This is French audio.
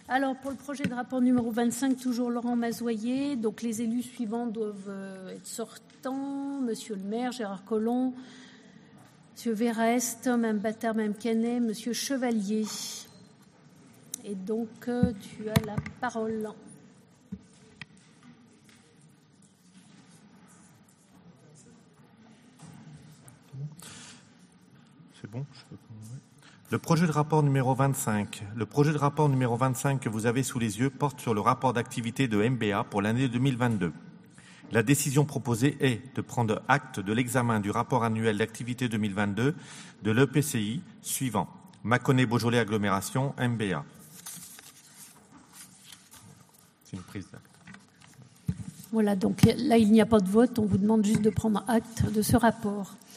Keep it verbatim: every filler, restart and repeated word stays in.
Alors, pour le projet de rapport numéro vingt-cinq, toujours Laurent Mazoyer. Donc, les élus suivants doivent être sortants. Monsieur le maire, Gérard Collomb, Monsieur Verrest, Mme Battard, Mme Canet, Monsieur Chevalier. Et donc, tu as la parole. C'est bon, je peux... Le projet de rapport numéro vingt-cinq. Le projet de rapport numéro vingt-cinq que vous avez sous les yeux porte sur le rapport d'activité de M B A pour l'année deux mille vingt-deux. La décision proposée est de prendre acte de l'examen du rapport annuel d'activité deux mille vingt-deux de l'E P C I suivant. Mâconnais-Beaujolais Agglomération, M B A. C'est une prise d'acte. Voilà, donc là, il n'y a pas de vote. On vous demande juste de prendre acte de ce rapport.